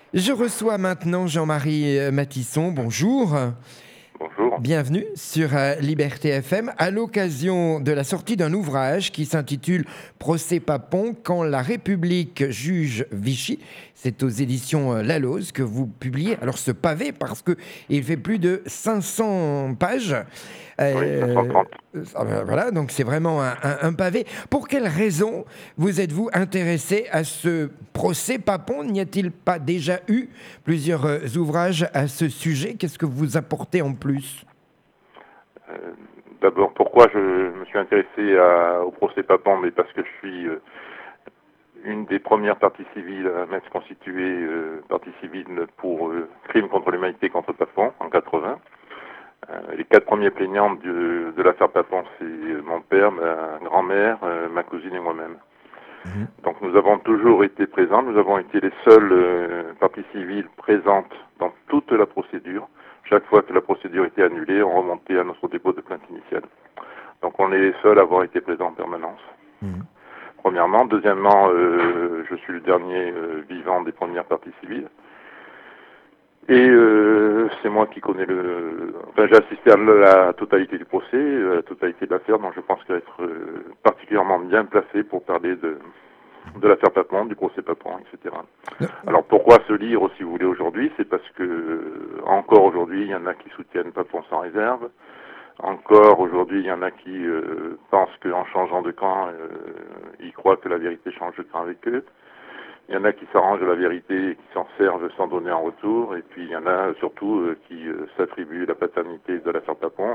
Je reçois maintenant Jean-Marie Matisson. Bonjour. Bonjour. Bienvenue sur Liberté FM à l'occasion de la sortie d'un ouvrage qui s'intitule Procès Papon quand la République juge Vichy. C'est aux éditions Laloze que vous publiez. Alors ce pavé, parce qu'il fait plus de 500 pages. Oui, Euh, 530. voilà, donc c'est vraiment un pavé. Pour quelles raisons vous êtes-vous intéressé à ce procès Papon? N'y a-t-il pas déjà eu plusieurs ouvrages à ce sujet? Qu'est-ce que vous apportez en plus? Euh, D'abord, pourquoi je me suis intéressé au procès Papan, mais parce que je suis une des premières parties civiles à m'être constituée partie civile pour crimes contre l'humanité contre Papan en 80. Les 4 premiers plaignants de l'affaire Papan, c'est mon père, ma grand-mère, ma cousine et moi-même. Mhm. Donc nous avons toujours été présents, nous avons été les seules parties civiles présentes dans toute la procédure. Chaque fois que la procédure était annulée, on remontait à notre dépôt de plainte initiale. Donc on est les seuls à avoir été présents en permanence. Mhm. Premièrement. Deuxièmement, je suis le dernier vivant des premières parties civiles. Et c'est moi qui connais Enfin, j'ai assisté à la totalité du procès, à la totalité de l'affaire, donc je pense qu'être particulièrement bien placé pour parler de l'affaire Papon, du procès Papon, etc. Alors pourquoi ce livre, si vous voulez, aujourd'hui? C'est parce que, encore aujourd'hui, il y en a qui soutiennent Papon sans réserve. Encore aujourd'hui, il y en a qui pensent qu'en changeant de camp, ils croient que la vérité change de camp avec eux. Il y en a qui s'arrangent de la vérité et qui s'en servent sans donner en retour. Et puis il y en a surtout qui s'attribuent la paternité de l'affaire Papon,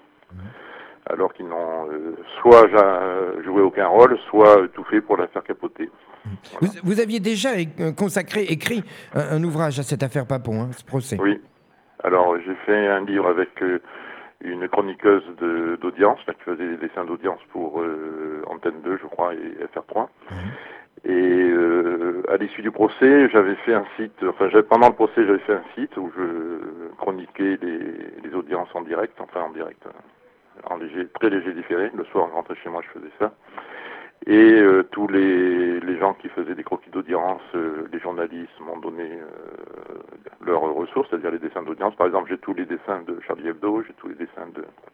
alors qu'ils n'ont soit joué aucun rôle, soit tout fait pour la faire capoter. Vous, Voilà. vous aviez déjà écrit un ouvrage à cette affaire Papon, hein, ce procès. Oui. Alors j'ai fait un livre avec une chroniqueuse d'audience, qui faisait des dessins d'audience pour Antenne 2, je crois, et FR3. Mhm. Et à l'issue du procès, j'avais fait un site, pendant le procès, j'avais fait un site où je chroniquais les audiences en direct, en direct, en léger, très léger différé. Le soir, je rentrais chez moi, je faisais ça. Et tous les gens qui faisaient des croquis d'audience, les journalistes m'ont donné leurs ressources, c'est-à-dire les dessins d'audience. Par exemple, j'ai tous les dessins de Charlie Hebdo, j'ai tous les dessins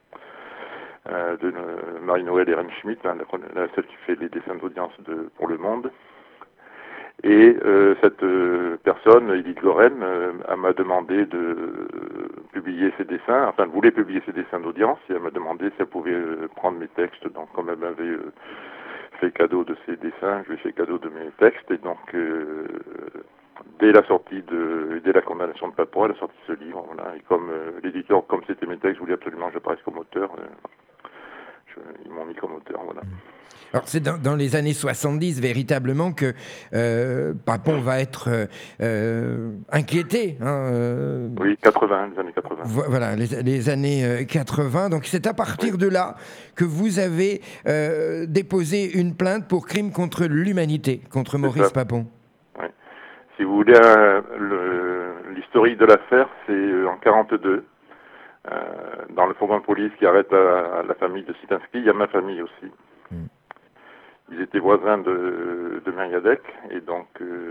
de Marie-Noël et Rennes Schmitt, celle qui fait les dessins d'audience pour Le Monde. Et cette personne, Edith Lorraine, m'a demandé de publier ses dessins, enfin elle voulait publier ses dessins d'audience, et elle m'a demandé si elle pouvait prendre mes textes. Donc comme elle m'avait fait cadeau de ses dessins, je lui ai fait cadeau de mes textes, et donc dès la condamnation de Papon, elle a sorti ce livre, voilà. Et comme l'éditeur, comme c'était mes textes, voulait absolument que j'apparaisse comme auteur, ils m'ont mis comme auteur, voilà. Alors c'est dans les années 70 véritablement que Papon va être inquiété. Hein, Oui, 80, les années 80. voilà, les années 80. Donc c'est à Oui, partir de là que vous avez déposé une plainte pour crime contre l'humanité, contre c'est ça. Maurice Papon. Oui. Si vous voulez, l'historique de l'affaire, c'est en 42. Dans le fourgon de police qui arrête la famille de Sitansky, il y a ma famille aussi. Mm. Ils étaient voisins de Mériadec, et donc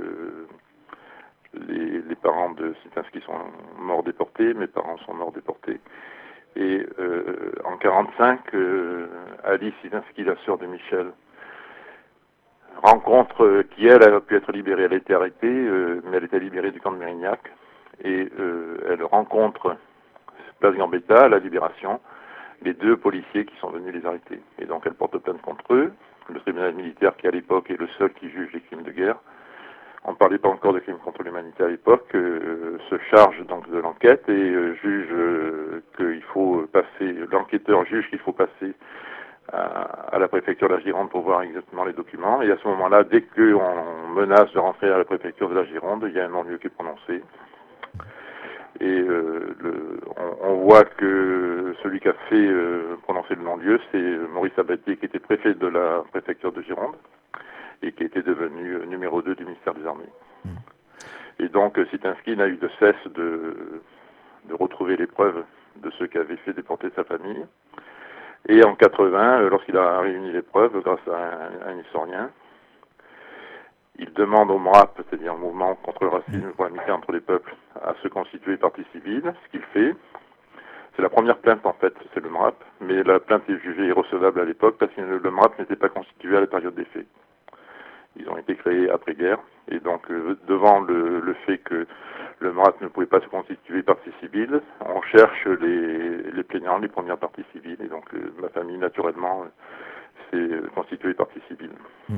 les parents de Sitansky sont morts déportés, mes parents sont morts déportés. Et en 45, Alice Sitansky, la sœur de Michel, rencontre qui, elle, a pu être libérée. Elle a été arrêtée, mais elle était libérée du camp de Mérignac. Et elle rencontre, place Gambetta, à la Libération, les 2 policiers qui sont venus les arrêter. Et donc elle porte plainte contre eux. Le tribunal militaire, qui à l'époque est le seul qui juge les crimes de guerre, on ne parlait pas encore de crimes contre l'humanité à l'époque, se charge donc de l'enquête et juge qu'il faut passer, l'enquêteur juge qu'il faut passer à la préfecture de la Gironde pour voir exactement les documents. Et à ce moment-là, dès qu'on menace de rentrer à la préfecture de la Gironde, il y a un non-lieu qui est prononcé. Et on voit que celui qui a fait prononcer le non-lieu, c'est Maurice Sabatier, qui était préfet de la préfecture de Gironde et qui était devenu numéro 2 du ministère des Armées. Mm. Et donc Sitansky n'a eu de cesse de retrouver les preuves de ceux qui avaient fait déporter sa famille. Et en 80, lorsqu'il a réuni les preuves grâce à un historien, Il demande au MRAP, c'est-à-dire au Mouvement contre le racisme pour l'amitié entre les peuples, à se constituer partie civile, ce qu'il fait. C'est la première plainte en fait, c'est le MRAP, mais la plainte est jugée irrecevable à l'époque parce que le MRAP n'était pas constitué à la période des faits. Ils ont été créés après-guerre, et donc devant le fait que le MRAP ne pouvait pas se constituer partie civile, on cherche les plaignants, les premières parties civiles, et donc ma famille naturellement s'est constituée partie civile.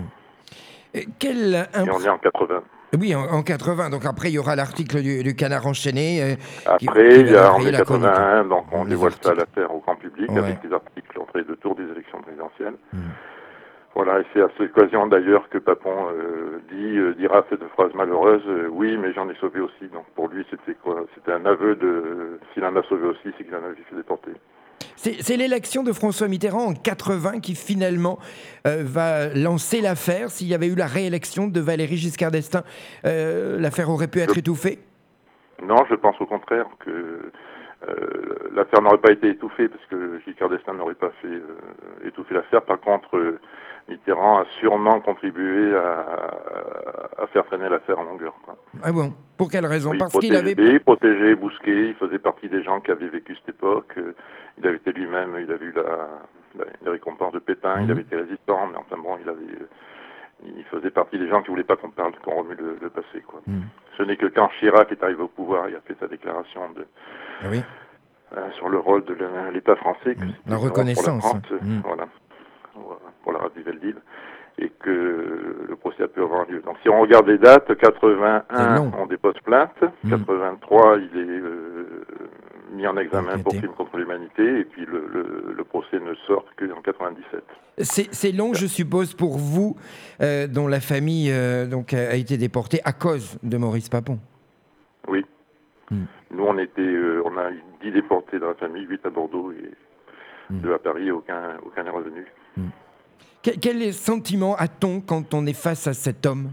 Et on est en 80. Oui, en 80. Donc après, il y aura l'article du Canard enchaîné. Après, il y a en 81, donc on dévoile ça à l'affaire au grand public avec des articles entre les deux tours des élections présidentielles. Voilà, et c'est à cette occasion d'ailleurs que Papon dira cette phrase malheureuse, oui, mais j'en ai sauvé aussi. Donc pour lui, c'était quoi? C'était un aveu s'il en a sauvé aussi, c'est qu'il en avait fait déporter. C'est l'élection de François Mitterrand en 80 qui finalement va lancer l'affaire. S'il y avait eu la réélection de Valéry Giscard d'Estaing, l'affaire aurait pu être étouffée? Non, je pense au contraire que l'affaire n'aurait pas été étouffée parce que Giscard d'Estaing n'aurait pas fait étouffer l'affaire. Par contre, Mitterrand a sûrement contribué à faire traîner l'affaire en longueur, quoi. Ah bon? Pour quelle raison? Oui, parce qu'il avait protégé Bousquet, il faisait partie des gens qui avaient vécu cette époque. Il avait été lui-même, il avait eu la récompense de Pétain, il avait été résistant, mais enfin bon, il faisait partie des gens qui voulaient pas qu'on remue le passé, quoi. Ce n'est que quand Chirac est arrivé au pouvoir, il a fait sa déclaration sur le rôle de l'État français, que la reconnaissance, voilà, pour la rade du Veldiv, et que le procès a pu avoir lieu. Donc si on regarde les dates, 81, on dépose plainte, 83, il est mis en examen pour crime contre l'humanité, et puis le procès ne sort qu'en 97. C'est long, je suppose, pour vous, dont la famille donc a été déportée à cause de Maurice Papon. Oui. Nous, on a 10 déportés dans la famille, 8 à Bordeaux et 2 à Paris, aucun n'est revenu. Quel sentiment a-t-on quand on est face à cet homme?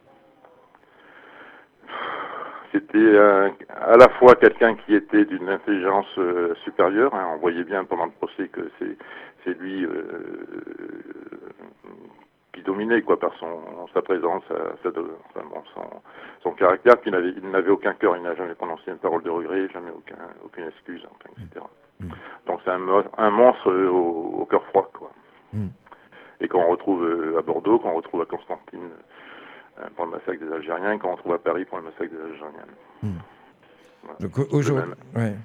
C'était à la fois quelqu'un qui était d'une intelligence supérieure. On voyait bien pendant le procès que c'est lui qui dominait, quoi, par sa présence, son caractère. Puis il n'avait aucun cœur, il n'a jamais prononcé une parole de regret, jamais aucune excuse, etc. Donc c'est un monstre au cœur froid, quoi. Et qu'on retrouve à Bordeaux, qu'on retrouve à Constantine pour le massacre des Algériens, et qu'on retrouve à Paris pour le massacre des Algériens. Voilà. Donc aujourd'hui,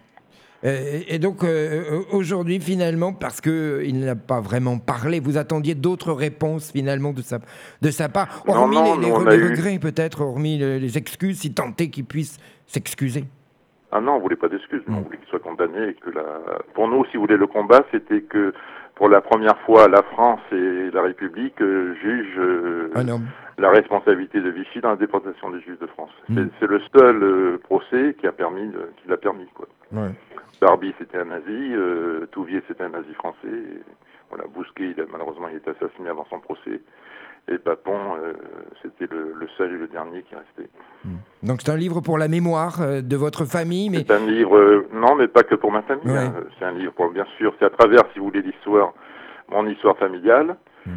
et donc aujourd'hui finalement, parce qu'il n'a pas vraiment parlé, vous attendiez d'autres réponses finalement de sa part, hormis les regrets peut-être, hormis les excuses, si tant est qu'il puisse s'excuser. Ah non, on voulait pas d'excuses, on voulait qu'il soit condamné, et que pour nous, si vous voulez, le combat, c'était que pour la première fois, la France et la République jugent la responsabilité de Vichy dans la déportation des Juifs de France. C'est le seul procès qui l'a permis, quoi. Barbie, c'était un nazi, Touvier, c'était un nazi français. Et, voilà, Bousquet, malheureusement, il est assassiné avant son procès. Et Papon, c'était le seul et le dernier qui restait. Donc c'est un livre pour la mémoire de votre famille, mais... C'est un livre, non, mais pas que pour ma famille. Hein. C'est un livre pour, bien sûr, c'est à travers, si vous voulez, mon histoire familiale,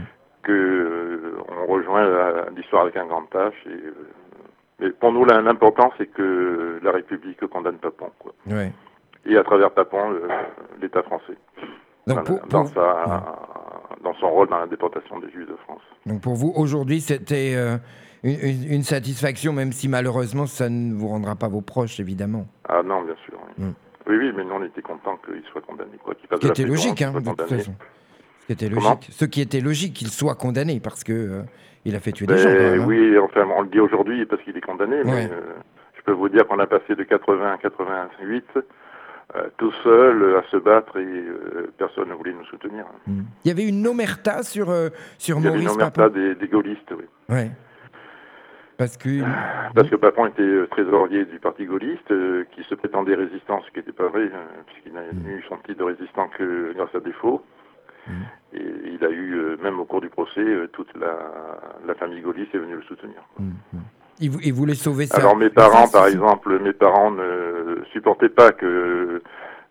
que on rejoint l'histoire avec un grand H. Mais pour nous, l'important, c'est que la République condamne Papon, quoi. Et à travers Papon, l'État français. Donc dans son rôle dans la déportation des Juifs de France. Donc pour vous, aujourd'hui, c'était une satisfaction, même si malheureusement, ça ne vous rendra pas vos proches, évidemment. Ah non, bien sûr. Oui, mais nous, on était contents qu'il soit condamné. Quoi, qu'il fasse ce qui était logique, de toute façon. Ce qui était logique, qu'il soit condamné, parce que il a fait tuer des gens, quand même, oui, enfin, on le dit aujourd'hui parce qu'il est condamné, mais je peux vous dire qu'on a passé de 80 à 88... tout seul à se battre, et personne ne voulait nous soutenir. Il y avait une omerta sur Maurice Papon. Il y avait une omerta des gaullistes, oui. Parce que Papon était trésorier du parti gaulliste, qui se prétendait résistant, ce qui n'était pas vrai, puisqu'il n'a eu son titre de résistant que grâce à défaut. Et il a eu, même au cours du procès, toute la famille gaulliste est venue le soutenir. Il voulait sauver ça. Alors mes parents, par exemple, ne supportaient pas que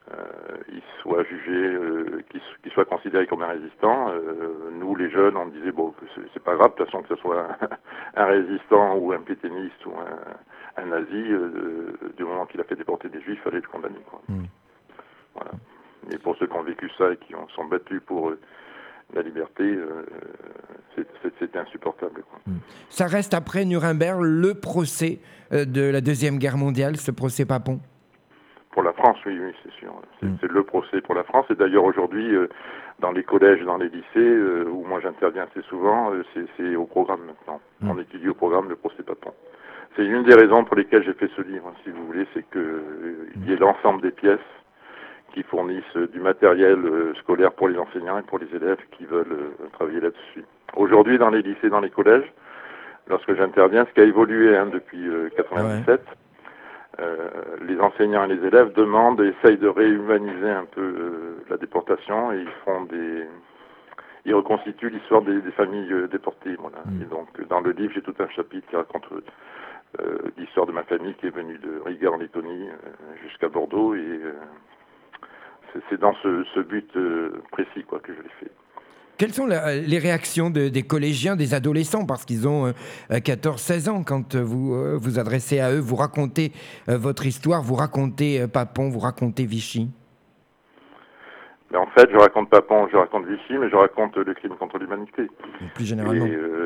il soit jugé, qu'il soit considéré comme un résistant. Nous, les jeunes, on disait bon, que c'est pas grave, de toute façon, que ce soit un résistant ou un pétainiste ou un nazi, du moment qu'il a fait déporter des juifs, il fallait le condamner, quoi. Voilà. Mais pour ceux qui ont vécu ça et qui sont battus pour la liberté, c'était insupportable, quoi. Ça reste après Nuremberg le procès de la Deuxième Guerre mondiale, ce procès Papon. Pour la France, oui, c'est sûr. C'est le procès pour la France. Et d'ailleurs, aujourd'hui, dans les collèges, dans les lycées, où moi j'interviens assez souvent, c'est au programme maintenant. On étudie au programme le procès Papon. C'est une des raisons pour lesquelles j'ai fait ce livre, si vous voulez, c'est qu'il y ait l'ensemble des pièces qui fournissent du matériel scolaire pour les enseignants et pour les élèves qui veulent travailler là-dessus. Aujourd'hui, dans les lycées, dans les collèges, lorsque j'interviens, ce qui a évolué depuis 97, les enseignants et les élèves demandent et essayent de réhumaniser un peu la déportation, et ils reconstituent l'histoire des familles déportées. Voilà. Et donc, dans le livre, j'ai tout un chapitre qui raconte l'histoire de ma famille qui est venue de Riga en Lettonie jusqu'à Bordeaux, et c'est dans ce but précis, quoi, que je l'ai fait. Quelles sont les réactions des collégiens, des adolescents, parce qu'ils ont 14-16 ans, quand vous vous adressez à eux, vous racontez votre histoire, vous racontez Papon, vous racontez Vichy? Mais en fait, je raconte Papon, je raconte Vichy, mais je raconte le crime contre l'humanité. Plus généralement.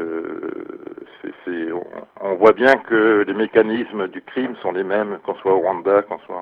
Et on voit bien que les mécanismes du crime sont les mêmes, qu'on soit au Rwanda, qu'on soit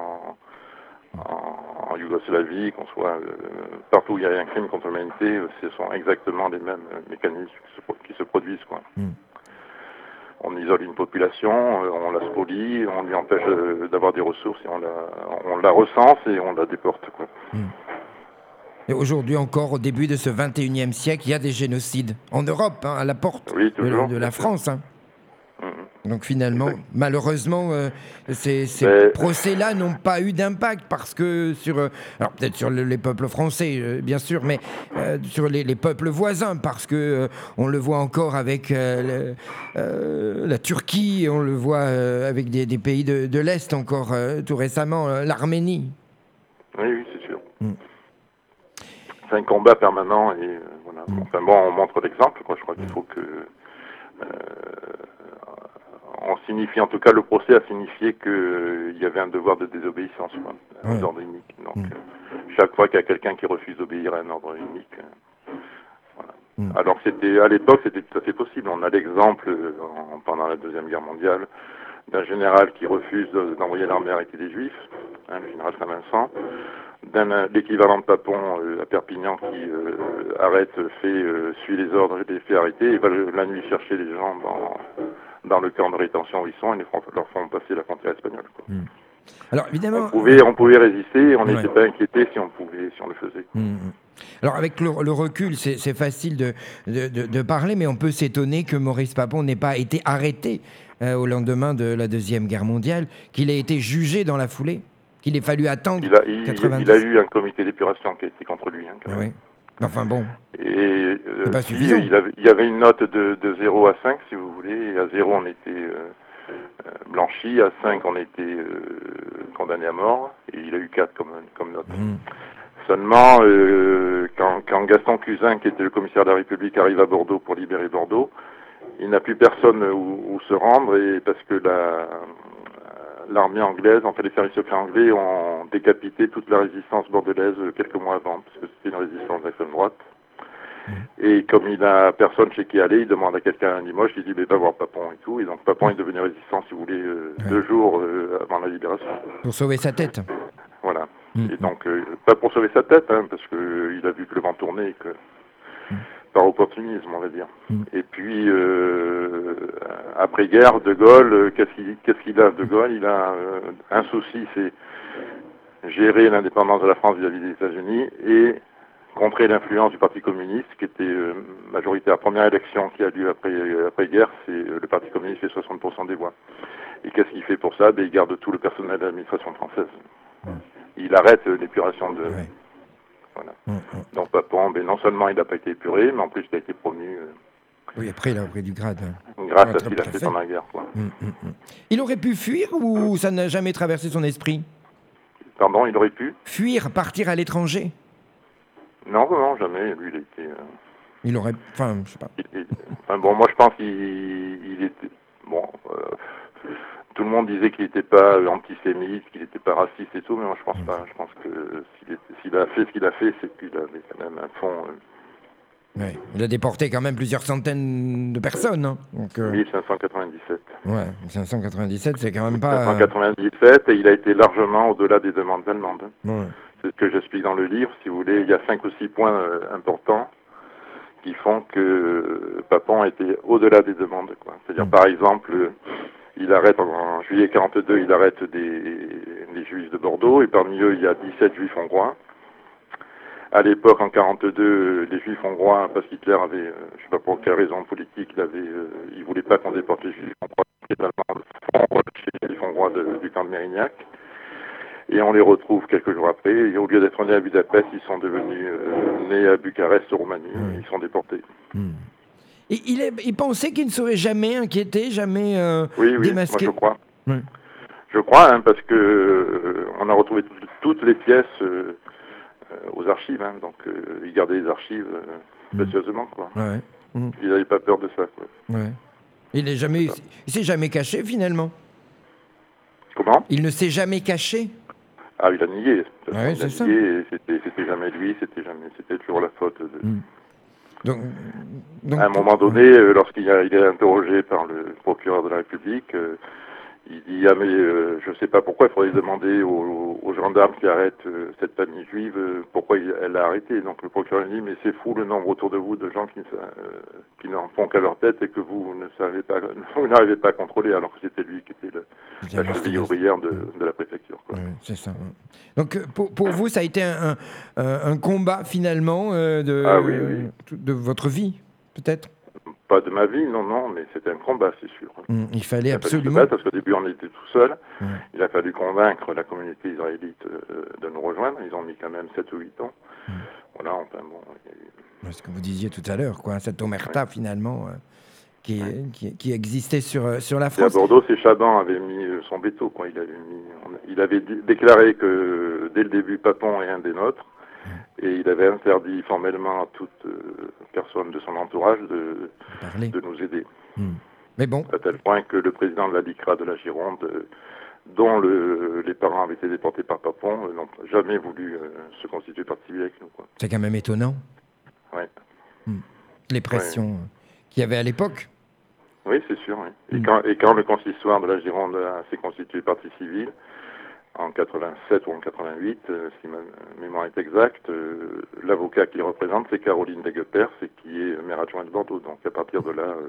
en Yougoslavie, qu'on soit partout où il y a un crime contre l'humanité, ce sont exactement les mêmes mécanismes qui se produisent, quoi. On isole une population, on la spolie, on lui empêche d'avoir des ressources, et on la recense et on la déporte, quoi. Et aujourd'hui encore, au début de ce 21e siècle, il y a des génocides en Europe, à la porte de la France. Donc finalement, malheureusement, ces procès-là n'ont pas eu d'impact parce que alors peut-être sur les peuples français, bien sûr, mais sur les peuples voisins, parce que on le voit encore avec la Turquie, on le voit avec des pays de l'Est encore tout récemment, l'Arménie. Oui, c'est sûr. C'est un combat permanent et voilà. Enfin bon, on montre l'exemple, quoi. Je crois qu'il faut que on signifie, en tout cas le procès a signifié qu'il y avait un devoir de désobéissance, quoi, un ordre unique. Donc chaque fois qu'il y a quelqu'un qui refuse d'obéir à un ordre unique, voilà. Alors à l'époque c'était tout à fait possible. On a l'exemple pendant la Deuxième Guerre mondiale d'un général qui refuse d'envoyer l'armée arrêter des Juifs, le général Saint-Vincent, l'équivalent de Papon à Perpignan qui suit les ordres et les fait arrêter et va la nuit chercher les gens dans le camp de rétention où ils sont et leur font passer la frontière espagnole, quoi. Alors évidemment, on pouvait résister, on n'était pas inquiété si on le faisait. Alors avec le recul, c'est facile de parler, mais on peut s'étonner que Maurice Papon n'ait pas été arrêté au lendemain de la Deuxième Guerre mondiale, qu'il ait été jugé dans la foulée, qu'il ait fallu attendre 90. Il a eu un comité d'épuration qui a été contre lui. Oui. Enfin bon. Et c'est pas suffisant. Il y avait une note de 0 à 5, si vous voulez. Et à 0, on était blanchi. À 5, on était condamné à mort. Et il a eu 4 comme note. Seulement, quand Gaston Cusin, qui était le commissaire de la République, arrive à Bordeaux pour libérer Bordeaux, il n'a plus personne où se rendre, et parce que l'armée anglaise, en fait les services secrets anglais ont décapité toute la résistance bordelaise quelques mois avant, parce que c'était une résistance d'extrême droite. Et comme il n'a personne chez qui aller, il demande à quelqu'un à Limoges, il dit va voir Papon et tout, et donc Papon est devenu résistant, si vous voulez, 2 jours avant la libération. Pour sauver sa tête. Voilà. Et donc, pas pour sauver sa tête, parce qu'il a vu que le vent tournait, et que par opportunisme, on va dire. Et puis, après-guerre, De Gaulle, qu'est-ce qu'il a, De Gaulle? Il a un souci, c'est gérer l'indépendance de la France vis-à-vis des États-Unis et contrer l'influence du Parti communiste, qui était majoritaire. La première élection qui a lieu après-guerre, c'est le Parti communiste fait 60% des voix. Et qu'est-ce qu'il fait pour ça? Il garde tout le personnel de l'administration française. Il arrête l'épuration de... Voilà. Donc Papon, non seulement il n'a pas été épuré, mais en plus il a été promu. Oui, après il a pris du grade. Grâce à ce qu'il a fait pendant la guerre, quoi. Il aurait pu fuir ou ça n'a jamais traversé son esprit? Pardon, il aurait pu? Fuir, partir à l'étranger? Non, non, jamais. Lui, il était... Il aurait... Enfin, je sais pas. Enfin bon, moi je pense qu'il était... Bon, tout le monde disait qu'il n'était pas antisémite, qu'il n'était pas raciste et tout, mais moi je pense pas. Je pense que s'il a fait ce qu'il a fait, c'est qu'il avait quand même un fond... Ouais. Il a déporté quand même plusieurs centaines de personnes. Hein. Donc, 1597. Ouais, 597, c'est quand même pas... 1597, et il a été largement au-delà des demandes allemandes. Ouais. C'est ce que j'explique dans le livre, si vous voulez. Il y a 5 ou 6 points importants qui font que Papon était au-delà des demandes, quoi. C'est-à-dire, par exemple, il arrête en juillet 42, il arrête des juifs de Bordeaux, et parmi eux, il y a 17 juifs hongrois. À l'époque, en 42, les juifs hongrois, parce qu'Hitler avait, je sais pas pour quelle raison politique, il voulait pas qu'on déporte les juifs hongrois, chez les juifs hongrois du camp de Mérignac. Et on les retrouve quelques jours après, et au lieu d'être nés à Budapest, ils sont devenus nés à Bucarest, en Roumanie, et ils sont déportés. Et il pensait qu'il ne serait jamais inquiété, jamais oui, démasqué. Moi je crois. Oui. Je crois, parce que on a retrouvé toutes les pièces aux archives, donc ils gardaient les archives précieusement, quoi. Ouais. Ils n'avaient pas peur de ça, quoi. Ouais. Il s'est jamais caché, finalement. Comment? Il ne s'est jamais caché. Ah, il a nié. Ouais, c'est ça. C'était jamais lui, c'était toujours la faute de... Donc, à un moment donné, lorsqu'il est interrogé par le procureur de la République, il dit mais je sais pas pourquoi, il faudrait demander aux gendarmes qui arrêtent cette famille juive pourquoi elle l'a arrêté. Donc le procureur dit mais c'est fou le nombre autour de vous de gens qui n'en font qu'à leur tête et que vous n'arrivez pas à contrôler, alors que c'était lui qui était la cheville ouvrière de la préfecture, quoi. Ouais, c'est ça. Donc pour vous, ça a été un combat finalement de votre vie, peut-être? Pas de ma vie, non, mais c'était un combat, c'est sûr. Il fallait absolument... Parce qu'au début, on était tout seul. Il a fallu convaincre la communauté israélite de nous rejoindre. Ils ont mis quand même 7 ou 8 ans. Voilà, enfin bon... Ce que vous disiez tout à l'heure, quoi, cette omerta, finalement, qui existait sur la France. Et à Bordeaux, c'est Chaban avait mis son veto, quoi. Il avait déclaré que, dès le début, Papon est un des nôtres. Et il avait interdit formellement à toute personne de son entourage de nous aider. Mais bon. À tel point que le président de la LICRA de la Gironde, dont les parents avaient été déportés par Papon, n'ont jamais voulu se constituer partie civile avec nous, quoi. C'est quand même étonnant. Oui. Les pressions qu'il y avait à l'époque. Oui, c'est sûr. Oui. Et quand le consistoire de la Gironde s'est constitué partie civile, en 87 ou en 88, si ma mémoire est exacte, l'avocat qui le représente, c'est Caroline Deguepers, et qui est maire adjointe de Bordeaux. Donc à partir de là,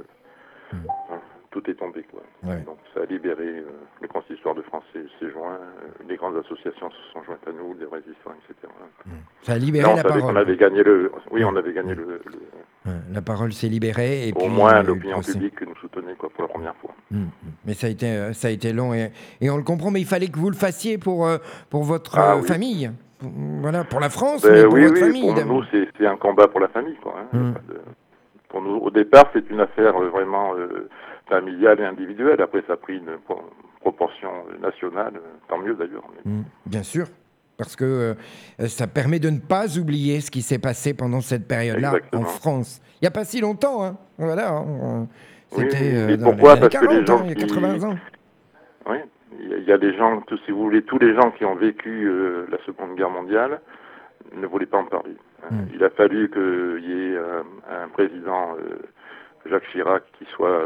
tout est tombé, quoi. Ouais. Donc ça a libéré le consistoire de France s'est joint, les grandes associations se sont jointes à nous, les résistants, etc. Ça a libéré la parole. On avait gagné on avait gagné la parole s'est libérée. Et au moins l'opinion publique nous soutenait, quoi, pour la première fois. Mais ça a été long et on le comprend, mais il fallait que vous le fassiez pour votre famille. Voilà, pour la France, mais pour votre famille. Pour nous, c'est un combat pour la famille, quoi. Pour nous, au départ, c'est une affaire vraiment familiale et individuelle. Après, ça a pris une proportion nationale, tant mieux d'ailleurs. Bien sûr, parce que ça permet de ne pas oublier ce qui s'est passé pendant cette période-là en France. Il n'y a pas si longtemps, hein. Voilà. C'était dans les années 40, il y a 80 ans. Oui, il y a des gens, si vous voulez, tous les gens qui ont vécu la Seconde Guerre mondiale ne voulaient pas en parler. Il a fallu qu'il y ait un président, Jacques Chirac, qui soit...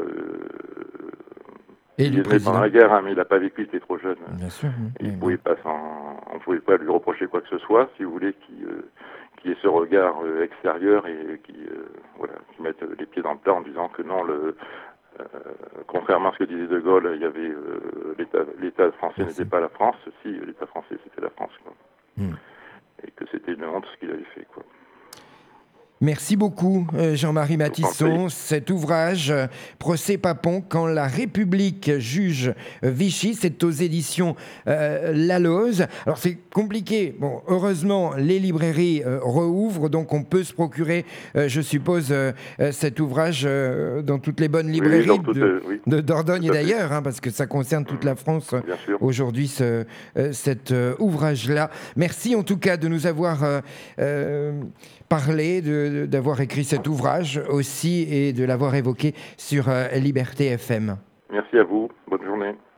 il est né pendant la guerre, mais il n'a pas vécu, il était trop jeune. Bien sûr. On ne pouvait pas lui reprocher quoi que ce soit, si vous voulez, qui ait ce regard extérieur et qui mette les pieds dans le plat en disant que non, contrairement à ce que disait De Gaulle, il y avait l'État français n'était pas la France. Si, l'État français, c'était la France, quoi. Et que c'était une honte ce qu'il avait fait, quoi. Merci beaucoup, Jean-Marie Je vous en Matisson. Cet ouvrage, Procès Papon, quand la République juge Vichy, c'est aux éditions Laloze. Alors c'est compliqué. Bon, heureusement, les librairies rouvrent, donc on peut se procurer, je suppose, cet ouvrage dans toutes les bonnes librairies de Dordogne et d'ailleurs, hein, parce que ça concerne toute la France aujourd'hui, cet ouvrage-là. Merci en tout cas de nous avoir parlé, d'avoir écrit cet ouvrage aussi et de l'avoir évoqué sur Liberté FM. Merci à vous. Bonne journée.